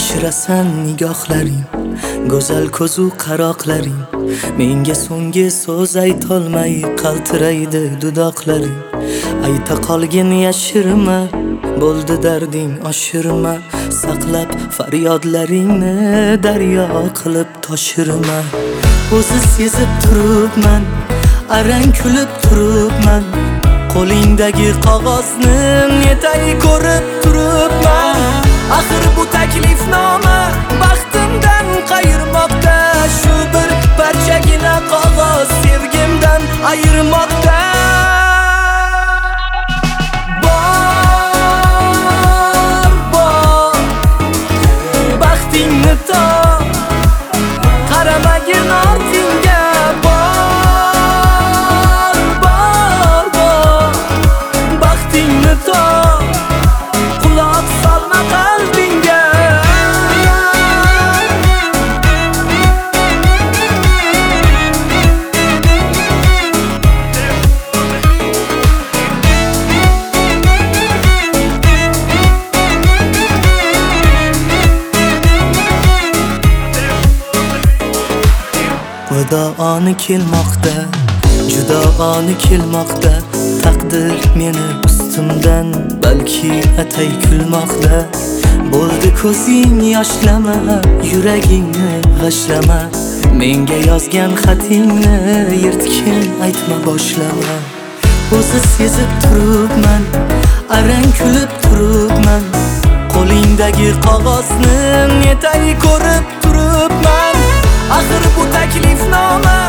yashirasan nigohlaring, go'zal ko'zu qaroqlaring. Menga so'nggi so'z aytolmay qaltiraydi dudoqlaring. Ayta qolgin yashirma, bo'ldi darding oshirma. Saqlab faryodlaringni daryo qilib toshirma. O'zi sezib turibman, arang kulib turibman. Qo'lingdagi qog'ozni netay ko'rib turibman. Axir bu taklifnoma baxtimdan qayirmoqda. Shu bir parchagina qog'oz sevgimdan ayirmoqda. Bor, baxtingni top, qaramagin ortingga. Bor, baxtingni top, quloq solma qalbingga. Vido oni kelmoqda, judo oni kelmoqda. Taqdir meni ustimdan balki atay kulmoqda. Bo'ldi ko'zing yoshlama, yuragingni g'ashlama. Menga yozgan xatingni yirtgin aytma boshlama. O'zi sezib turibman, arang kulib turibman. Qo'lingdagi qog'ozni netay ko'rib turibman. Axir bu taklifnoma